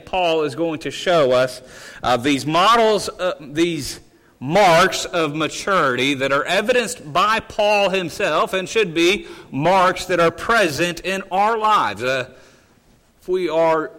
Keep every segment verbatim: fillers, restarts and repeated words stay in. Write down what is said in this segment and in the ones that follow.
Paul is going to show us uh, these models, uh, these marks of maturity that are evidenced by Paul himself and should be marks that are present in our lives. Uh, if we are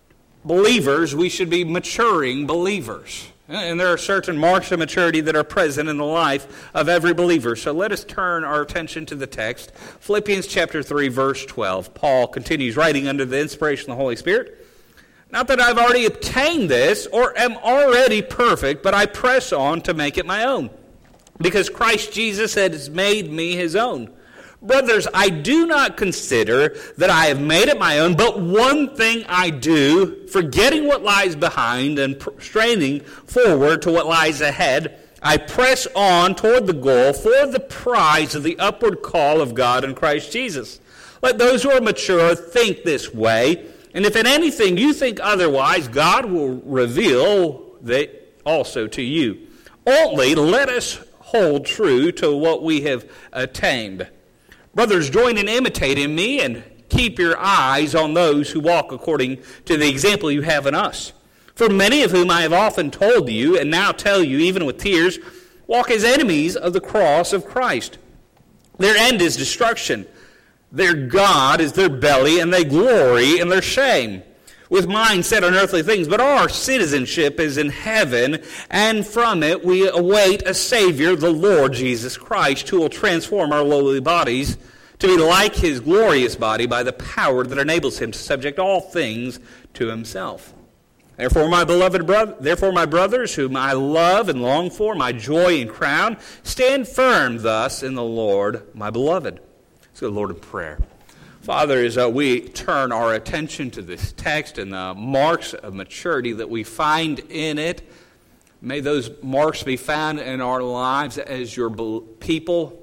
believers, we should be maturing believers. And there are certain marks of maturity that are present in the life of every believer. So let us turn our attention to the text. Philippians chapter three, verse twelve. Paul continues writing under the inspiration of the Holy Spirit. Not that I've already obtained this or am already perfect, but I press on to make it my own, because Christ Jesus has made me his own. Brothers, I do not consider that I have made it my own, but one thing I do, forgetting what lies behind and straining forward to what lies ahead, I press on toward the goal for the prize of the upward call of God in Christ Jesus. Let those who are mature think this way, and if in anything you think otherwise, God will reveal that also to you. Only let us hold true to what we have attained. Brothers, join in imitating me and keep your eyes on those who walk according to the example you have in us. For many of whom I have often told you, and now tell you even with tears, walk as enemies of the cross of Christ. Their end is destruction. Their God is their belly, and they glory in their shame, with minds set on earthly things. But our citizenship is in heaven, and from it we await a Savior, the Lord Jesus Christ, who will transform our lowly bodies to be like his glorious body by the power that enables him to subject all things to himself. Therefore, my beloved brother, therefore, my brothers, whom I love and long for, my joy and crown, stand firm thus in the Lord, my beloved. Let's go to the Lord in prayer. Father, as uh, we turn our attention to this text and the marks of maturity that we find in it, may those marks be found in our lives as your people.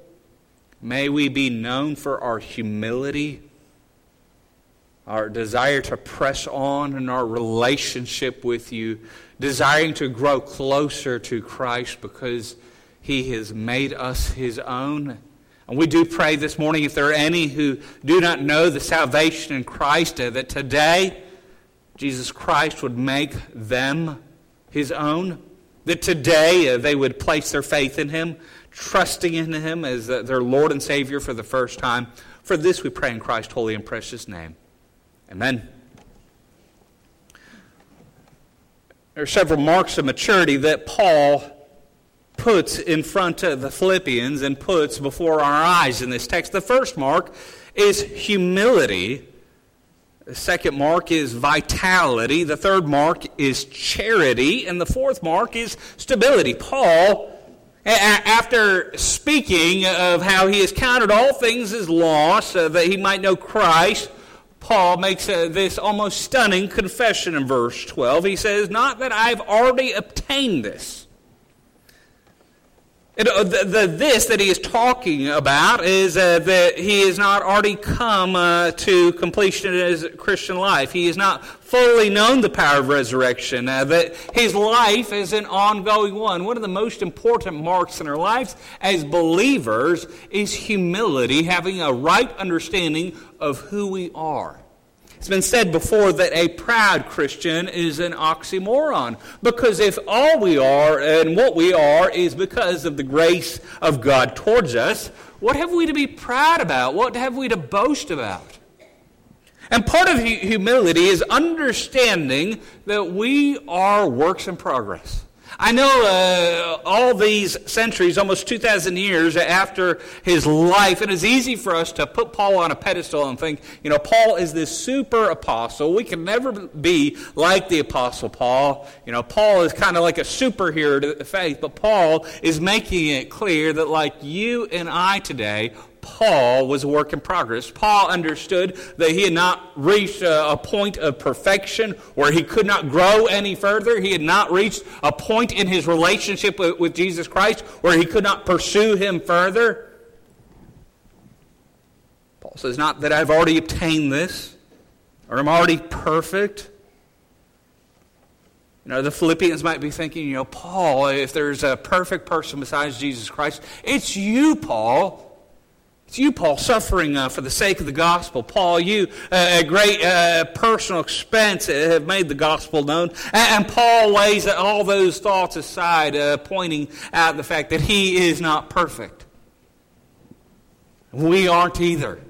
May we be known for our humility, our desire to press on in our relationship with you, desiring to grow closer to Christ because he has made us his own. And we do pray this morning, if there are any who do not know the salvation in Christ, uh, that today Jesus Christ would make them his own. That today uh, they would place their faith in him, trusting in him as uh, their Lord and Savior for the first time. For this we pray in Christ's holy and precious name. Amen. There are several marks of maturity that Paul puts in front of the Philippians and puts before our eyes in this text. The first mark is humility. The second mark is vitality. The third mark is charity. And the fourth mark is stability. Paul, after speaking of how he has counted all things as loss, uh, that he might know Christ, Paul makes uh, this almost stunning confession in verse twelve. He says, not that I've already obtained this. And the, the, this that he is talking about is uh, that he has not already come uh, to completion in his Christian life. He has not fully known the power of resurrection, uh, that his life is an ongoing one. One of the most important marks in our lives as believers is humility, having a right understanding of who we are. It's been said before that a proud Christian is an oxymoron, because if all we are and what we are is because of the grace of God towards us, what have we to be proud about? What have we to boast about? And part of humility is understanding that we are works in progress. I know uh, all these centuries, almost two thousand years after his life, it is easy for us to put Paul on a pedestal and think, you know, Paul is this super apostle. We can never be like the apostle Paul. You know, Paul is kind of like a superhero to the faith, but Paul is making it clear that like you and I today, Paul was a work in progress. Paul understood that he had not reached a, a point of perfection where he could not grow any further. He had not reached a point in his relationship with, with Jesus Christ where he could not pursue him further. Paul says, not that I've already obtained this or I'm already perfect. You know, the Philippians might be thinking, you know, Paul, if there's a perfect person besides Jesus Christ, it's you, Paul. It's you, Paul, suffering uh, for the sake of the gospel. Paul, you, uh, at great uh, personal expense, have made the gospel known. And, and Paul lays all those thoughts aside, uh, pointing out the fact that he is not perfect. We aren't either.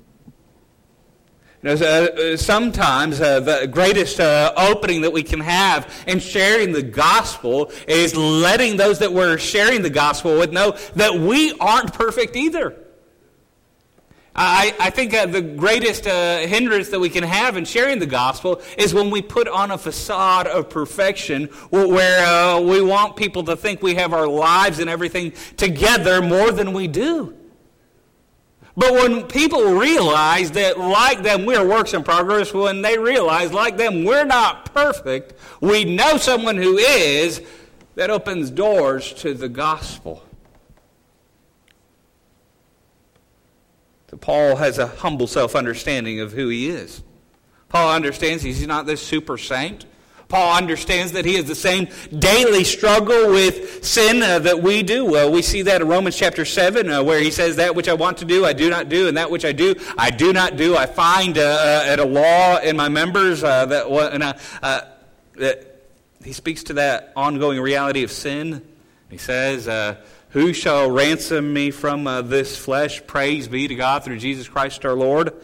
You know, uh, sometimes uh, the greatest uh, opening that we can have in sharing the gospel is letting those that we're sharing the gospel with know that we aren't perfect either. I, I think uh, the greatest uh, hindrance that we can have in sharing the gospel is when we put on a facade of perfection where uh, we want people to think we have our lives and everything together more than we do. But when people realize that like them we're works in progress, when they realize like them we're not perfect, we know someone who is, that opens doors to the gospel. So Paul has a humble self-understanding of who he is. Paul understands he's not this super saint. Paul understands that he has the same daily struggle with sin uh, that we do. Uh, we see that in Romans chapter seven, uh, where he says, that which I want to do, I do not do, and that which I do, I do not do. I find uh, uh, at a law in my members uh, that, and, uh, uh, that he speaks to that ongoing reality of sin. He says, uh, who shall ransom me from uh, this flesh? Praise be to God through Jesus Christ our Lord.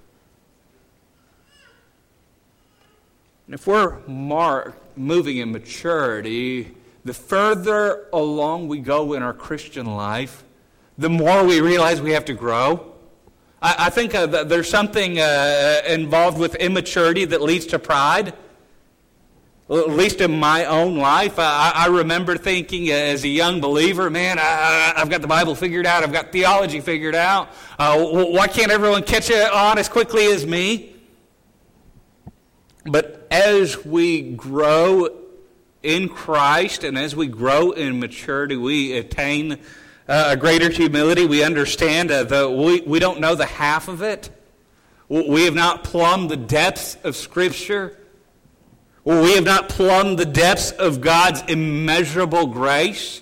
And if we're mar- moving in maturity, the further along we go in our Christian life, the more we realize we have to grow. I, I think uh, that there's something uh, involved with immaturity that leads to pride. Well, at least in my own life, I, I remember thinking as a young believer, man, I, I've got the Bible figured out. I've got theology figured out. Uh, why can't everyone catch it on as quickly as me? But as we grow in Christ and as we grow in maturity, we attain uh, a greater humility. We understand uh, that we, we don't know the half of it. We have not plumbed the depths of Scripture. We have not plumbed the depths of God's immeasurable grace.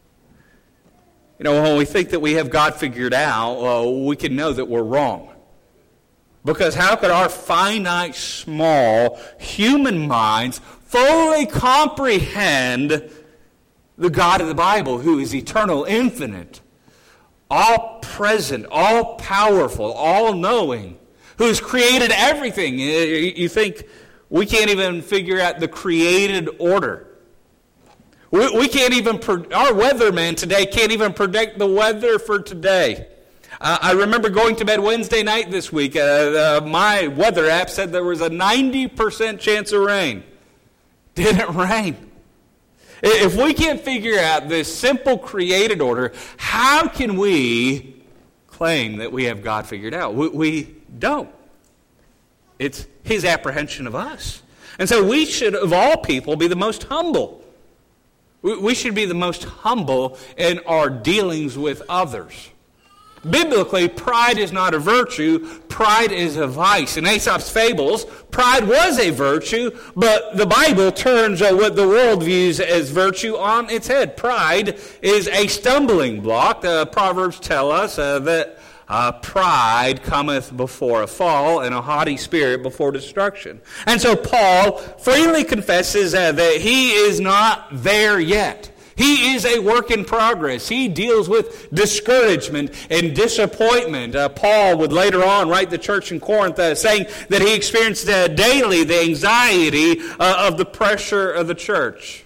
You know, when we think that we have God figured out, well, we can know that we're wrong. Because how could our finite, small, human minds fully comprehend the God of the Bible, who is eternal, infinite, all-present, all-powerful, all-knowing, who has created everything? You think we can't even figure out the created order. We, we can't even, our weatherman today can't even predict the weather for today. Uh, I remember going to bed Wednesday night this week. Uh, uh, my weather app said there was a ninety percent chance of rain. Didn't rain. If we can't figure out this simple created order, how can we claim that we have God figured out? We, we don't. It's His apprehension of us. And so we should, of all people, be the most humble. We, we should be the most humble in our dealings with others. Biblically, pride is not a virtue, pride is a vice. In Aesop's fables, pride was a virtue, but the Bible turns uh, what the world views as virtue on its head. Pride is a stumbling block. The Proverbs tell us uh, that uh, pride cometh before a fall, and a haughty spirit before destruction. And so Paul freely confesses uh, that he is not there yet. He is a work in progress. He deals with discouragement and disappointment. Uh, Paul would later on write the church in Corinth uh, saying that he experienced uh, daily the anxiety uh, of the pressure of the church.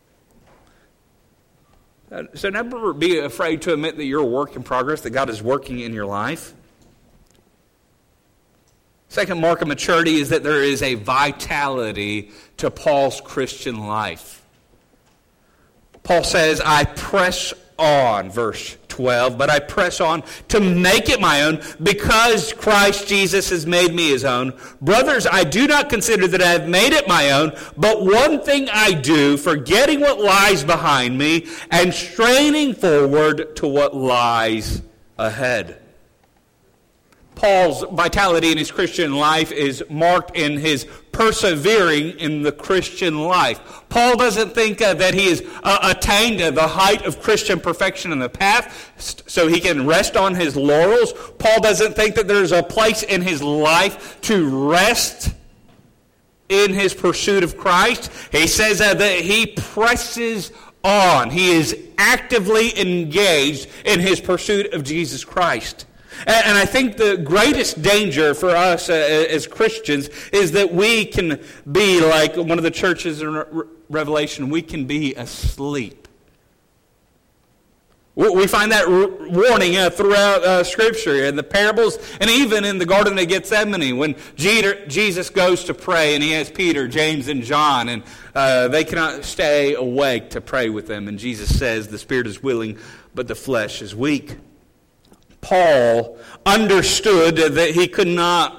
Uh, so never be afraid to admit that you're a work in progress, that God is working in your life. Second mark of maturity is that there is a vitality to Paul's Christian life. Paul says, I press on, verse twelve, but I press on to make it my own because Christ Jesus has made me his own. Brothers, I do not consider that I have made it my own, but one thing I do, forgetting what lies behind me and straining forward to what lies ahead. Paul's vitality in his Christian life is marked in his persevering in the Christian life. Paul doesn't think uh, that he has uh, attained uh, the height of Christian perfection in the past so he can rest on his laurels. Paul doesn't think that there's a place in his life to rest in his pursuit of Christ. He says uh, that he presses on. He is actively engaged in his pursuit of Jesus Christ. And, and I think the greatest danger for us uh, as Christians is that we can be like one of the churches in Re- Revelation, we can be asleep. We find that warning uh, throughout uh, Scripture, in the parables, and even in the Garden of Gethsemane, when Jesus goes to pray, and he has Peter, James, and John, and uh, they cannot stay awake to pray with them. And Jesus says, the spirit is willing, but the flesh is weak. Paul understood that he could not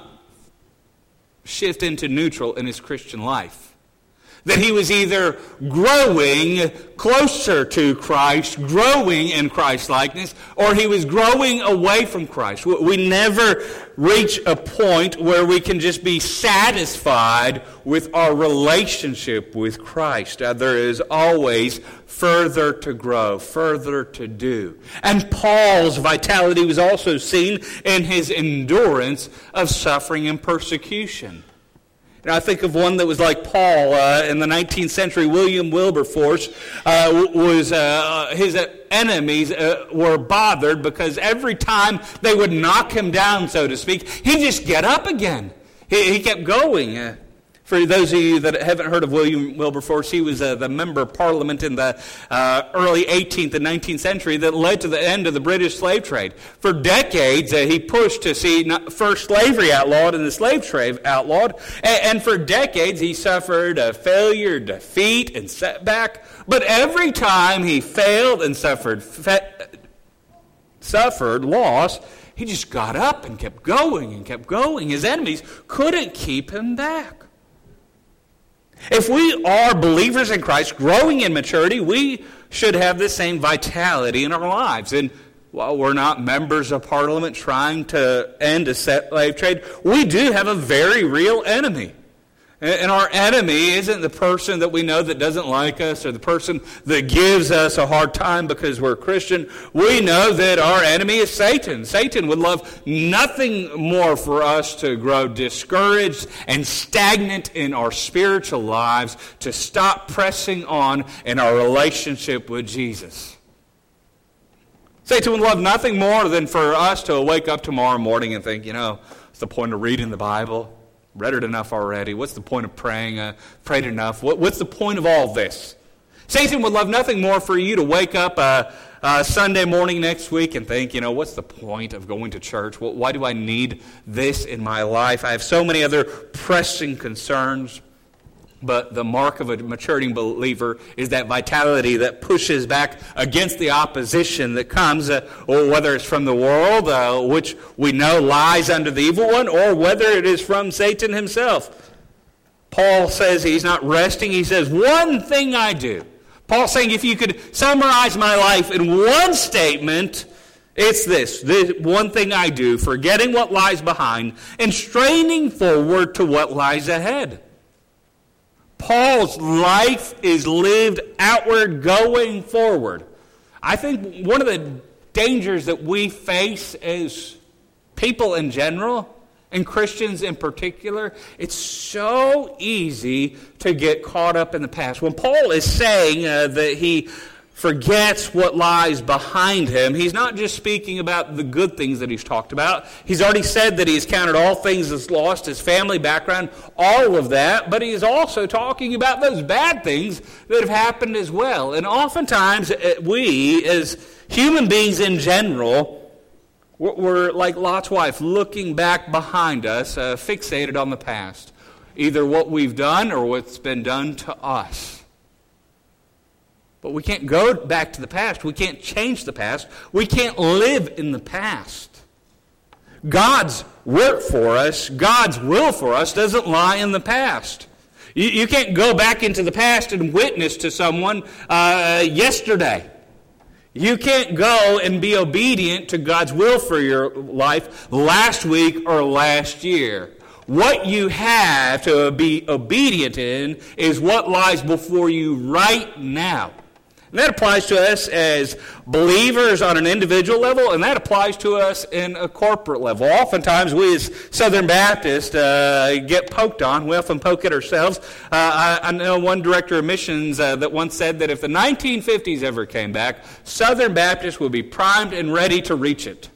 shift into neutral in his Christian life. That he was either growing closer to Christ, growing in Christ-likeness, or he was growing away from Christ. We never reach a point where we can just be satisfied with our relationship with Christ. Uh, there is always further to grow, further to do. And Paul's vitality was also seen in his endurance of suffering and persecution. And I think of one that was like Paul uh, in the nineteenth century. William Wilberforce uh, was uh, his enemies uh, were bothered because every time they would knock him down, so to speak, he'd just get up again. He, he kept going. Uh, For those of you that haven't heard of William Wilberforce, he was uh, the member of Parliament in the uh, early eighteenth and nineteenth century that led to the end of the British slave trade. For decades, uh, he pushed to see not first slavery outlawed and the slave trade outlawed. And, and for decades, he suffered a failure, defeat, and setback. But every time he failed and suffered, fe- suffered loss, he just got up and kept going and kept going. His enemies couldn't keep him back. If we are believers in Christ, growing in maturity, we should have the same vitality in our lives. And while we're not members of Parliament trying to end a slave trade, we do have a very real enemy. And our enemy isn't the person that we know that doesn't like us or the person that gives us a hard time because we're Christian. We know that our enemy is Satan. Satan would love nothing more for us to grow discouraged and stagnant in our spiritual lives, to stop pressing on in our relationship with Jesus. Satan would love nothing more than for us to wake up tomorrow morning and think, you know, what's the point of reading the Bible? Read it enough already. What's the point of praying? Uh, prayed enough. What, what's the point of all this? Satan would love nothing more for you to wake up uh, uh, Sunday morning next week and think, you know, what's the point of going to church? Well, why do I need this in my life? I have so many other pressing concerns. But the mark of a maturing believer is that vitality that pushes back against the opposition that comes, uh, or whether it's from the world, uh, which we know lies under the evil one, or whether it is from Satan himself. Paul says he's not resting. He says, one thing I do. Paul's saying if you could summarize my life in one statement, it's this. This one thing I do, forgetting what lies behind and straining forward to what lies ahead. Paul's life is lived outward, going forward. I think one of the dangers that we face as people in general, and Christians in particular, it's so easy to get caught up in the past. When Paul is saying uh, that he forgets what lies behind him, he's not just speaking about the good things that he's talked about. He's already said that he's counted all things as lost, his family background, all of that, but he is also talking about those bad things that have happened as well. And oftentimes we, as human beings in general, we're like Lot's wife, looking back behind us, uh, fixated on the past, either what we've done or what's been done to us. But we can't go back to the past. We can't change the past. We can't live in the past. God's work for us, God's will for us, doesn't lie in the past. You, you can't go back into the past and witness to someone uh, yesterday. You can't go and be obedient to God's will for your life last week or last year. what you have to be obedient in is what lies before you right now. And that applies to us as believers on an individual level, and that applies to us in a corporate level. Oftentimes, we as Southern Baptists uh, get poked on. We often poke at ourselves. Uh, I, I know one director of missions uh, that once said that if the nineteen fifties ever came back, Southern Baptists would be primed and ready to reach it.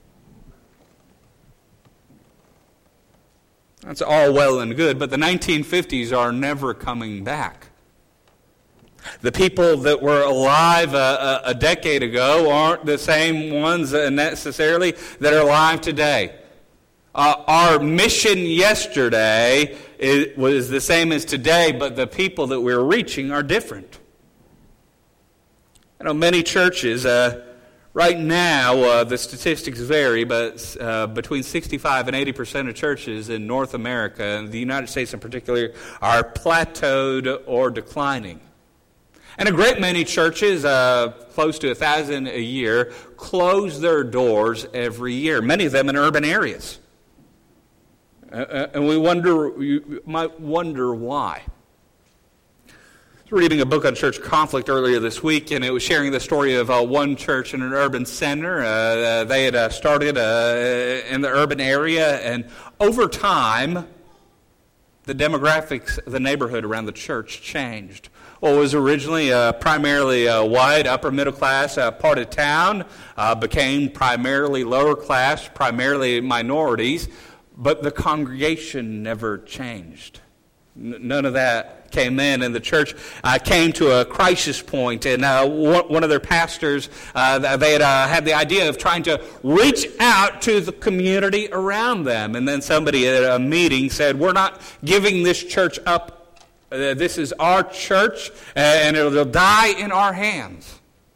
That's all well and good, but the nineteen fifties are never coming back. The people that were alive a, a, a decade ago aren't the same ones necessarily that are alive today. Uh, our mission yesterday is, was the same as today, but the people that we're reaching are different. I know many churches, uh, right now, uh, the statistics vary, but uh, between sixty-five and eighty percent of churches in North America, and the United States in particular, are plateaued or declining. And a great many churches, uh, close to a thousand a year, close their doors every year, many of them in urban areas. Uh, and we wonder, you might wonder why. I was reading a book on church conflict earlier this week, and it was sharing the story of uh, one church in an urban center. Uh, they had uh, started uh, in the urban area, and over time, the demographics of the neighborhood around the church changed. What was originally a primarily a white, upper middle class uh, part of town uh, became primarily lower class, primarily minorities, but the congregation never changed. N- none of that came in, and the church uh, came to a crisis point, and uh, one of their pastors, uh, they had uh, had the idea of trying to reach out to the community around them, and then somebody at a meeting said, "We're not giving this church up. Uh, this is our church, uh, and it'll die in our hands."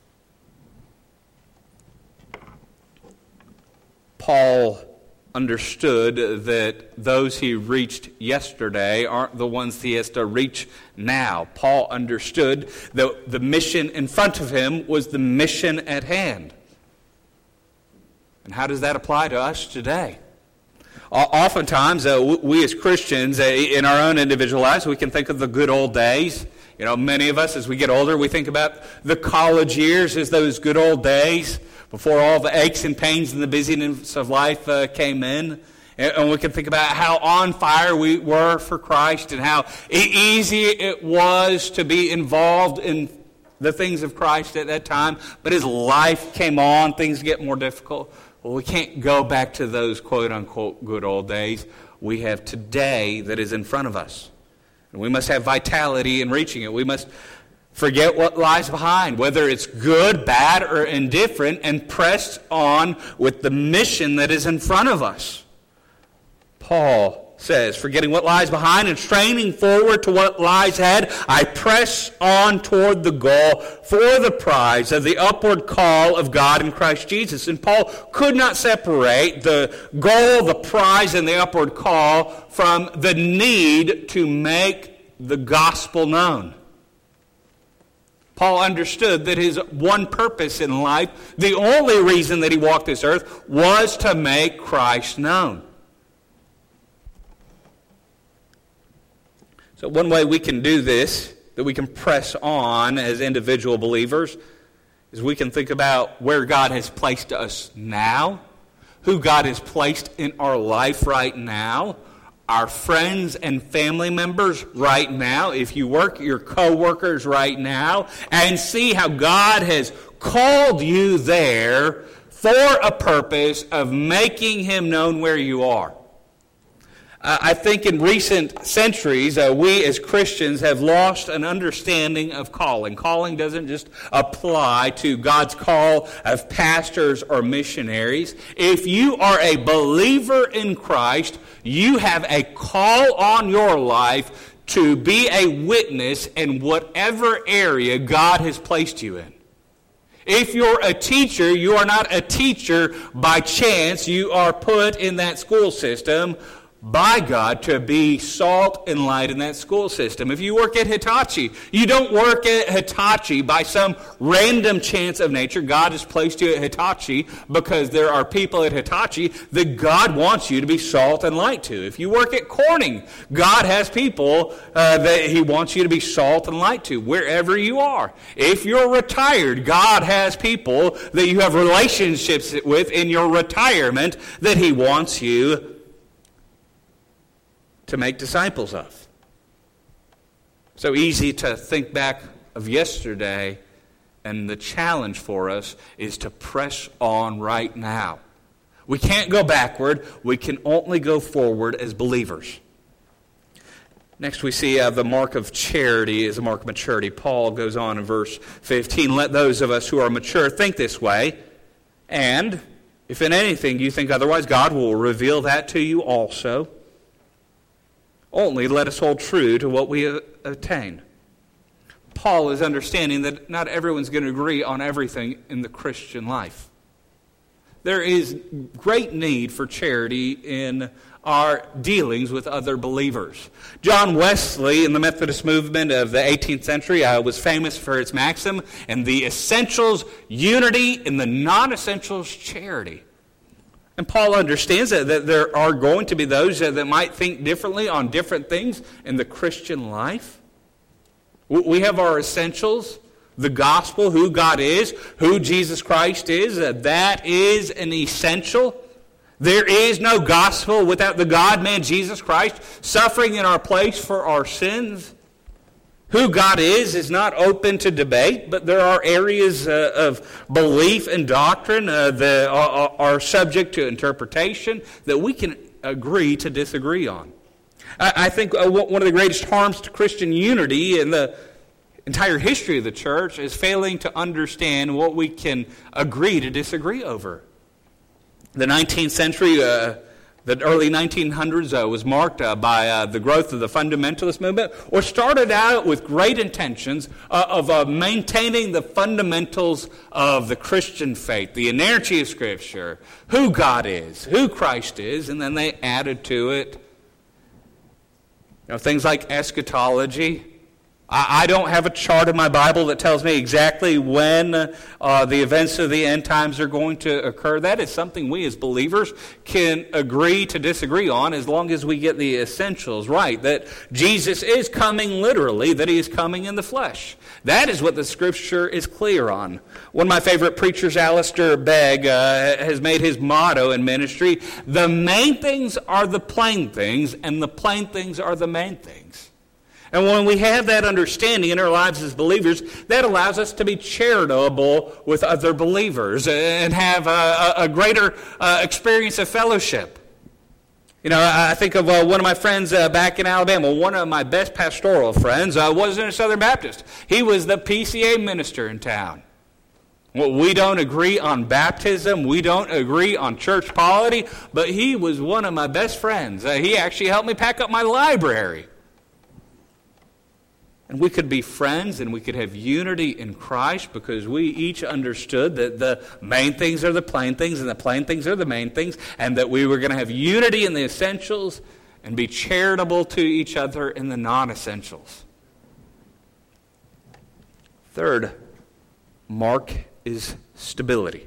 Paul understood that those he reached yesterday aren't the ones he has to reach now. Paul understood that the mission in front of him was the mission at hand. And how does that apply to us today? Oftentimes, uh, we as Christians, uh, in our own individual lives, we can think of the good old days. You know, many of us, as we get older, we think about the college years as those good old days before all the aches and pains and the busyness of life uh, came in. And we can think about how on fire we were for Christ and how easy it was to be involved in the things of Christ at that time. But as life came on, things get more difficult. Well, we can't go back to those quote-unquote good old days. We have today that is in front of us. And we must have vitality in reaching it. We must forget what lies behind, whether it's good, bad, or indifferent, and press on with the mission that is in front of us. Paul says, forgetting what lies behind and straining forward to what lies ahead, I press on toward the goal for the prize of the upward call of God in Christ Jesus. And Paul could not separate the goal, the prize, and the upward call from the need to make the gospel known. Paul understood that his one purpose in life, the only reason that he walked this earth, was to make Christ known. So one way we can do this, that we can press on as individual believers, is we can think about where God has placed us now, who God has placed in our life right now, our friends and family members right now, if you work, your co-workers right now, and see how God has called you there for a purpose of making Him known where you are. Uh, I think in recent centuries, uh, we as Christians have lost an understanding of calling. Calling doesn't just apply to God's call of pastors or missionaries. If you are a believer in Christ, you have a call on your life to be a witness in whatever area God has placed you in. If you're a teacher, you are not a teacher by chance. You are put in that school system by God to be salt and light in that school system. If you work at Hitachi, you don't work at Hitachi by some random chance of nature. God has placed you at Hitachi because there are people at Hitachi that God wants you to be salt and light to. If you work at Corning, God has people uh, that He wants you to be salt and light to, wherever you are. If you're retired, God has people that you have relationships with in your retirement that He wants you to make disciples of. So easy to think back of yesterday, and the challenge for us is to press on right now. We can't go backward. We can only go forward as believers. Next we see uh, the mark of charity is a mark of maturity. Paul goes on in verse fifteen, let those of us who are mature think this way, and if in anything you think otherwise, God will reveal that to you also. Only let us hold true to what we attain. Paul is understanding that not everyone's going to agree on everything in the Christian life. There is great need for charity in our dealings with other believers. John Wesley in the Methodist movement of the eighteenth century uh, was famous for its maxim, in the essentials, unity, in the non-essentials, charity. And Paul understands that, that there are going to be those that, that might think differently on different things in the Christian life. We have our essentials, the gospel, who God is, who Jesus Christ is. Uh, that is an essential. There is no gospel without the God-man Jesus Christ suffering in our place for our sins. Who God is is not open to debate, but there are areas uh, of belief and doctrine uh, that are, are subject to interpretation that we can agree to disagree on. I, I think uh, one of the greatest harms to Christian unity in the entire history of the church is failing to understand what we can agree to disagree over. The nineteenth century, uh, the early nineteen hundreds uh, was marked uh, by uh, the growth of the fundamentalist movement, or started out with great intentions uh, of uh, maintaining the fundamentals of the Christian faith, the inerrancy of Scripture, who God is, who Christ is, and then they added to it, you know, things like eschatology. I don't have a chart in my Bible that tells me exactly when uh, the events of the end times are going to occur. That is something we as believers can agree to disagree on as long as we get the essentials right. That Jesus is coming literally, that He is coming in the flesh. That is what the Scripture is clear on. One of my favorite preachers, Alistair Begg, uh, has made his motto in ministry, the main things are the plain things, and the plain things are the main things. And when we have that understanding in our lives as believers, that allows us to be charitable with other believers and have a, a greater uh, experience of fellowship. You know, I think of uh, one of my friends uh, back in Alabama. One of my best pastoral friends uh, wasn't a Southern Baptist. He was the P C A minister in town. Well, we don't agree on baptism. We don't agree on church polity. But he was one of my best friends. Uh, he actually helped me pack up my library. And we could be friends and we could have unity in Christ because we each understood that the main things are the plain things and the plain things are the main things, and that we were going to have unity in the essentials and be charitable to each other in the non-essentials. Third mark is stability.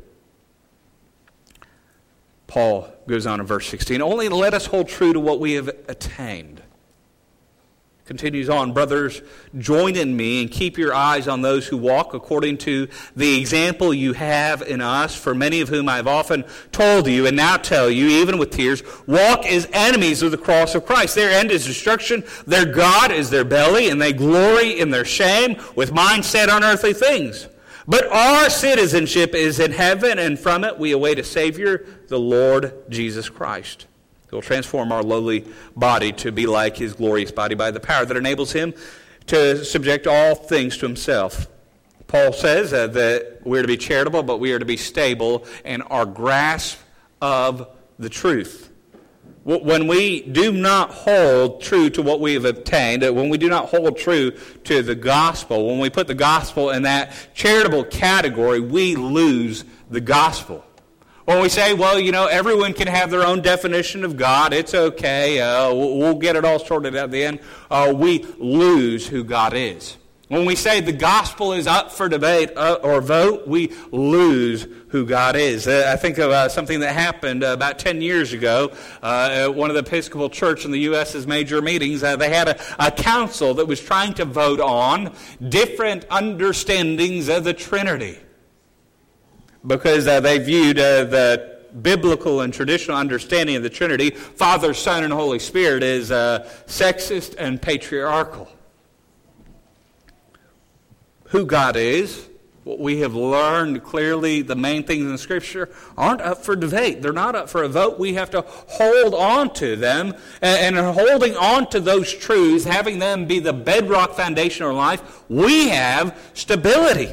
Paul goes on in verse sixteen, only let us hold true to what we have attained. Continues on, brothers, join in me and keep your eyes on those who walk according to the example you have in us, for many of whom I have often told you and now tell you, even with tears, walk as enemies of the cross of Christ. Their end is destruction, their God is their belly, and they glory in their shame with minds set on earthly things. But our citizenship is in heaven, and from it we await a Savior, the Lord Jesus Christ. He will transform our lowly body to be like His glorious body by the power that enables Him to subject all things to Himself. Paul says uh, that we are to be charitable, but we are to be stable in our grasp of the truth. When we do not hold true to what we have obtained, when we do not hold true to the gospel, when we put the gospel in that charitable category, we lose the gospel. When we say, well, you know, everyone can have their own definition of God, it's okay, uh, we'll, we'll get it all sorted out at the end, uh, we lose who God is. When we say the gospel is up for debate uh, or vote, we lose who God is. Uh, I think of uh, something that happened uh, about ten years ago uh, at one of the Episcopal Church in the U S's major meetings. Uh, they had a, a council that was trying to vote on different understandings of the Trinity, because uh, they viewed uh, the biblical and traditional understanding of the Trinity, Father, Son, and Holy Spirit, as uh, sexist and patriarchal. Who God is, what we have learned clearly, the main things in the Scripture, aren't up for debate. They're not up for a vote. We have to hold on to them, and, and holding on to those truths, having them be the bedrock foundation of our life, we have stability.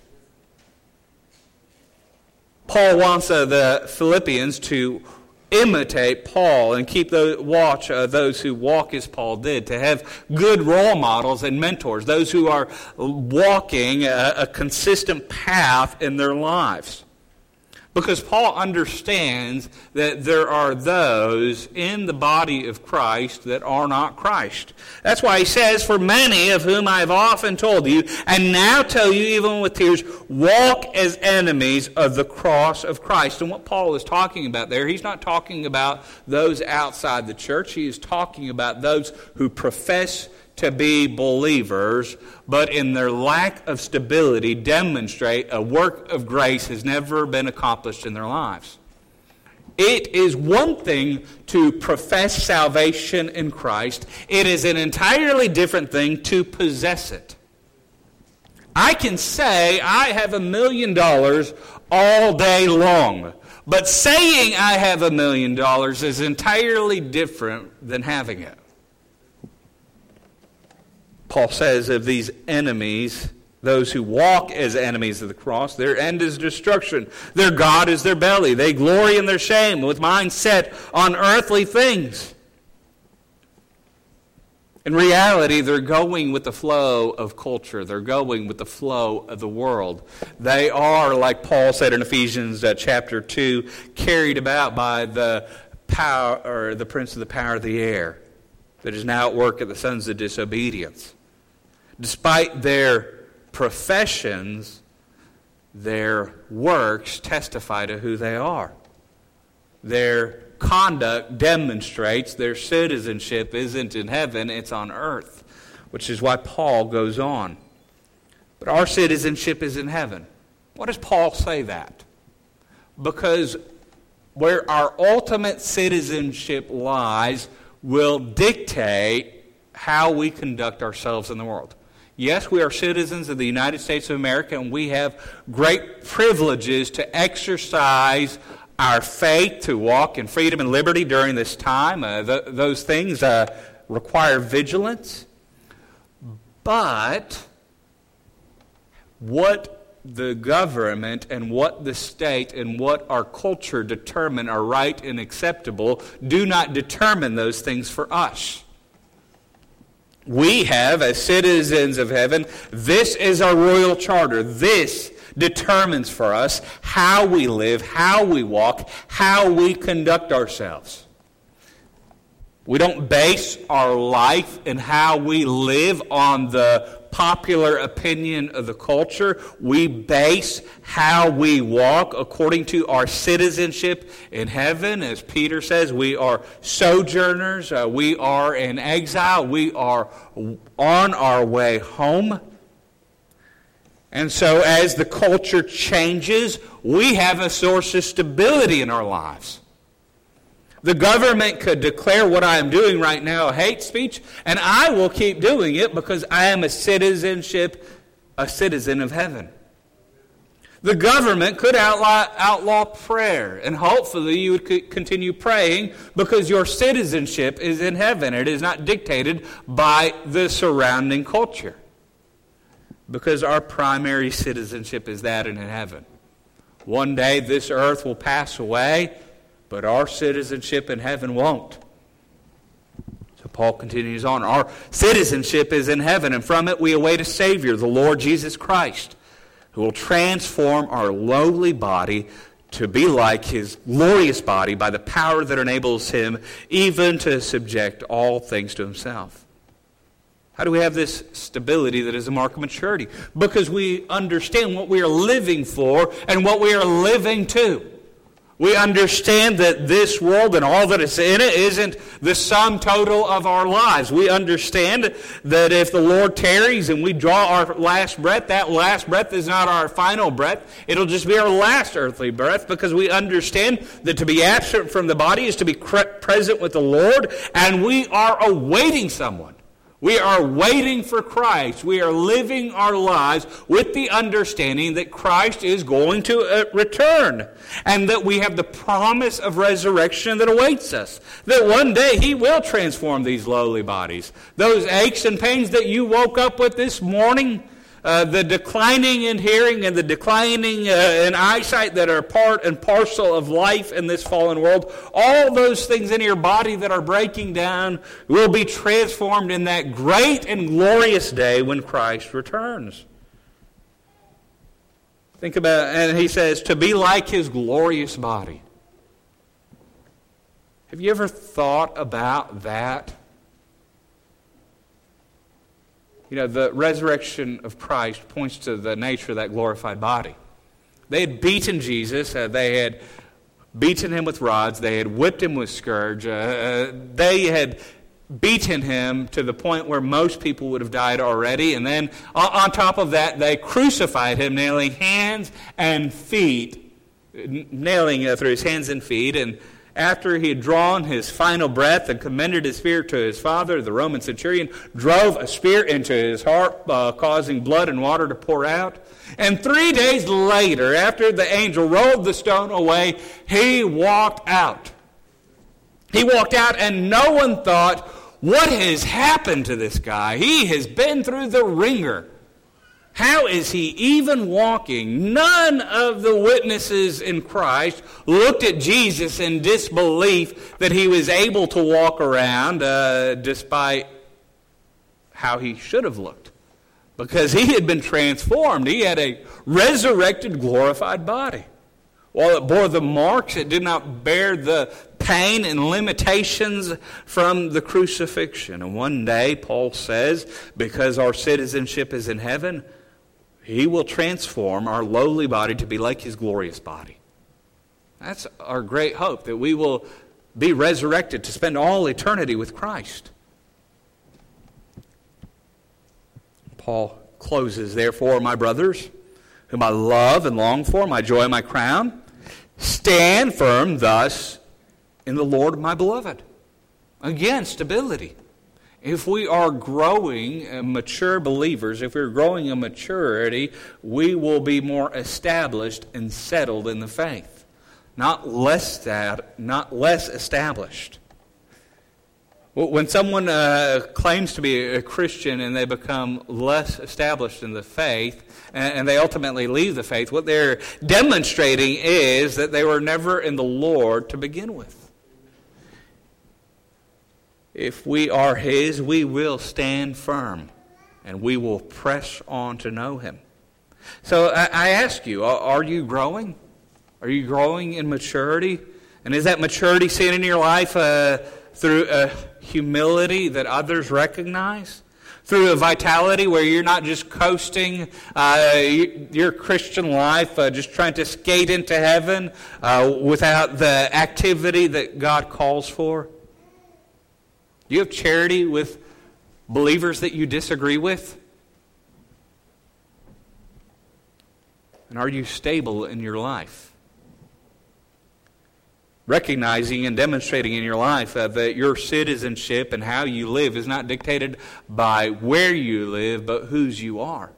Paul wants uh, the Philippians to imitate Paul and keep the watch uh, those who walk as Paul did, to have good role models and mentors, those who are walking a, a consistent path in their lives. Because Paul understands that there are those in the body of Christ that are not Christ. That's why he says, for many of whom I have often told you, and now tell you even with tears, walk as enemies of the cross of Christ. And what Paul is talking about there, he's not talking about those outside the church. He is talking about those who profess to be believers, but in their lack of stability demonstrate a work of grace has never been accomplished in their lives. It is one thing to profess salvation in Christ. It is an entirely different thing to possess it. I can say I have a million dollars all day long, but saying I have a million dollars is entirely different than having it. Paul says of these enemies, those who walk as enemies of the cross, their end is destruction. Their God is their belly. They glory in their shame, with minds set on earthly things. In reality, they're going with the flow of culture. They're going with the flow of the world. They are, like Paul said in Ephesians uh, chapter two, carried about by the power, or the prince of the power of the air, that is now at work at the sons of disobedience. Despite their professions, their works testify to who they are. Their conduct demonstrates their citizenship isn't in heaven, it's on earth, which is why Paul goes on. But our citizenship is in heaven. Why does Paul say that? Because where our ultimate citizenship lies will dictate how we conduct ourselves in the world. Yes, we are citizens of the United States of America, and we have great privileges to exercise our faith, to walk in freedom and liberty during this time. Uh, th- those things uh, require vigilance. But what the government and what the state and what our culture determine are right and acceptable do not determine those things for us. We have, as citizens of heaven, this is our royal charter. This determines for us how we live, how we walk, how we conduct ourselves. We don't base our life and how we live on the popular opinion of the culture. We base how we walk according to our citizenship in heaven. As Peter says, we are sojourners. Uh, we are in exile. We are on our way home. And so as the culture changes, we have a source of stability in our lives. The government could declare what I am doing right now a hate speech, and I will keep doing it because I am a citizenship, a citizen of heaven. The government could outlaw, outlaw prayer, and hopefully you would continue praying because your citizenship is in heaven. It is not dictated by the surrounding culture, because our primary citizenship is that in heaven. One day this earth will pass away, but our citizenship in heaven won't. So Paul continues on. Our citizenship is in heaven, and from it we await a Savior, the Lord Jesus Christ, who will transform our lowly body to be like his glorious body by the power that enables him even to subject all things to himself. How do we have this stability that is a mark of maturity? Because we understand what we are living for and what we are living to. We understand that this world and all that is in it isn't the sum total of our lives. We understand that if the Lord tarries and we draw our last breath, that last breath is not our final breath. It'll just be our last earthly breath, because we understand that to be absent from the body is to be present with the Lord, and we are awaiting someone. We are waiting for Christ. We are living our lives with the understanding that Christ is going to uh, return, and that we have the promise of resurrection that awaits us. That one day he will transform these lowly bodies. Those aches and pains that you woke up with this morning, uh, the declining in hearing and the declining uh, in eyesight that are part and parcel of life in this fallen world, all those things in your body that are breaking down will be transformed in that great and glorious day when Christ returns. Think about, and he says, to be like his glorious body. Have you ever thought about that? You know, the resurrection of Christ points to the nature of that glorified body. They had beaten Jesus. Uh, they had beaten him with rods. They had whipped him with scourge. Uh, they had beaten him to the point where most people would have died already. And then on top of that, they crucified him, nailing hands and feet, nailing uh, through his hands and feet. And after he had drawn his final breath and commended his spirit to his father, the Roman centurion drove a spear into his heart, uh, causing blood and water to pour out. And three days later, after the angel rolled the stone away, he walked out. He walked out, and no one thought, what has happened to this guy? He has been through the ringer. How is he even walking? None of the witnesses in Christ looked at Jesus in disbelief that he was able to walk around uh, despite how he should have looked. Because he had been transformed. He had a resurrected, glorified body. While it bore the marks, it did not bear the pain and limitations from the crucifixion. And one day, Paul says, because our citizenship is in heaven, he will transform our lowly body to be like his glorious body. That's our great hope, that we will be resurrected to spend all eternity with Christ. Paul closes, therefore, my brothers, whom I love and long for, my joy and my crown, stand firm thus in the Lord, my beloved. Again, stability. If we are growing uh, mature believers, if we're growing in maturity, we will be more established and settled in the faith, not less that, not less established. When someone uh, claims to be a Christian and they become less established in the faith, and, and they ultimately leave the faith, what they're demonstrating is that they were never in the Lord to begin with. If we are his, we will stand firm, and we will press on to know him. So I, I ask you, are you growing? Are you growing in maturity? And is that maturity seen in your life uh, through a humility that others recognize? Through a vitality where you're not just coasting uh, your Christian life, uh, just trying to skate into heaven uh, without the activity that God calls for? Do you have charity with believers that you disagree with? And are you stable in your life? Recognizing and demonstrating in your life uh, that your citizenship and how you live is not dictated by where you live, but whose you are.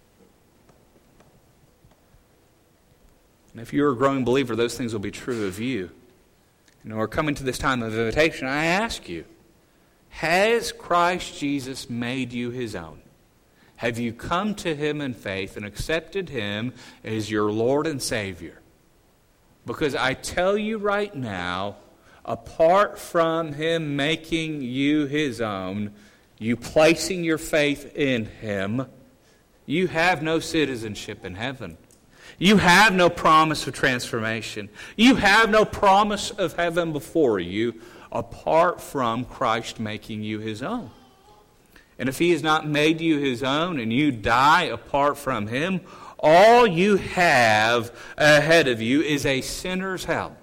And if you're a growing believer, those things will be true of you. And we're coming to this time of invitation. I ask you, has Christ Jesus made you his own? Have you come to him in faith and accepted him as your Lord and Savior? Because I tell you right now, apart from him making you his own, you placing your faith in him, you have no citizenship in heaven. You have no promise of transformation. You have no promise of heaven before you apart from Christ making you his own. And if he has not made you his own and you die apart from him, all you have ahead of you is a sinner's hell.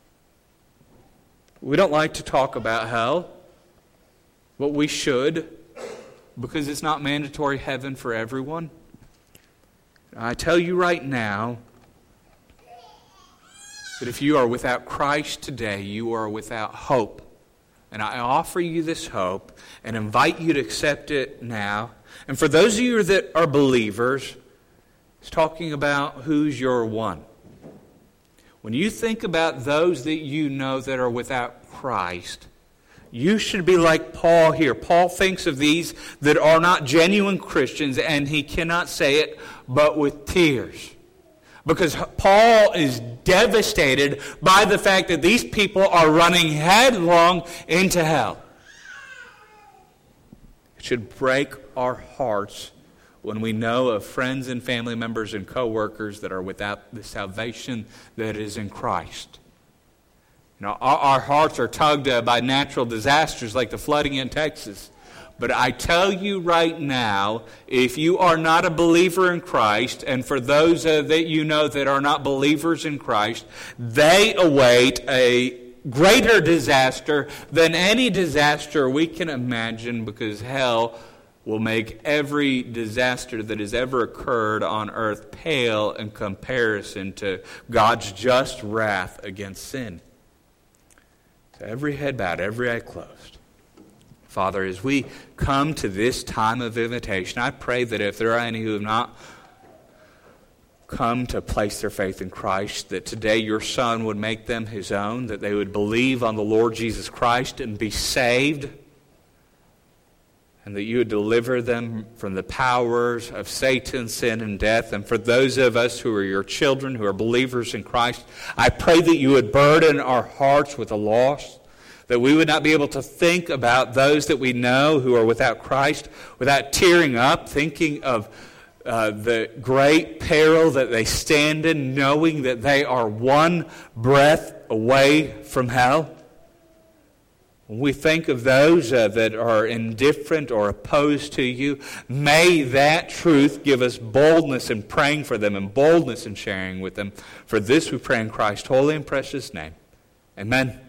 We don't like to talk about hell, but we should, because it's not mandatory heaven for everyone. I tell you right now that if you are without Christ today, you are without hope. And I offer you this hope and invite you to accept it now. And for those of you that are believers, it's talking about who's your one. When you think about those that you know that are without Christ, you should be like Paul here. Paul thinks of these that are not genuine Christians, and he cannot say it but with tears. Because Paul is devastated by the fact that these people are running headlong into hell. It should break our hearts when we know of friends and family members and co-workers that are without the salvation that is in Christ. You know, our, our hearts are tugged uh, by natural disasters like the flooding in Texas. But I tell you right now, if you are not a believer in Christ, and for those uh, that you know that are not believers in Christ, they await a greater disaster than any disaster we can imagine, because hell will make every disaster that has ever occurred on earth pale in comparison to God's just wrath against sin. So every head bowed, every eye closed. Father, as we come to this time of invitation, I pray that if there are any who have not come to place their faith in Christ, that today your Son would make them his own, that they would believe on the Lord Jesus Christ and be saved, and that you would deliver them from the powers of Satan, sin, and death. And for those of us who are your children, who are believers in Christ, I pray that you would burden our hearts with the lost, that we would not be able to think about those that we know who are without Christ without tearing up, thinking of uh, the great peril that they stand in, knowing that they are one breath away from hell. When we think of those uh, that are indifferent or opposed to you, may that truth give us boldness in praying for them and boldness in sharing with them. For this we pray in Christ's holy and precious name. Amen.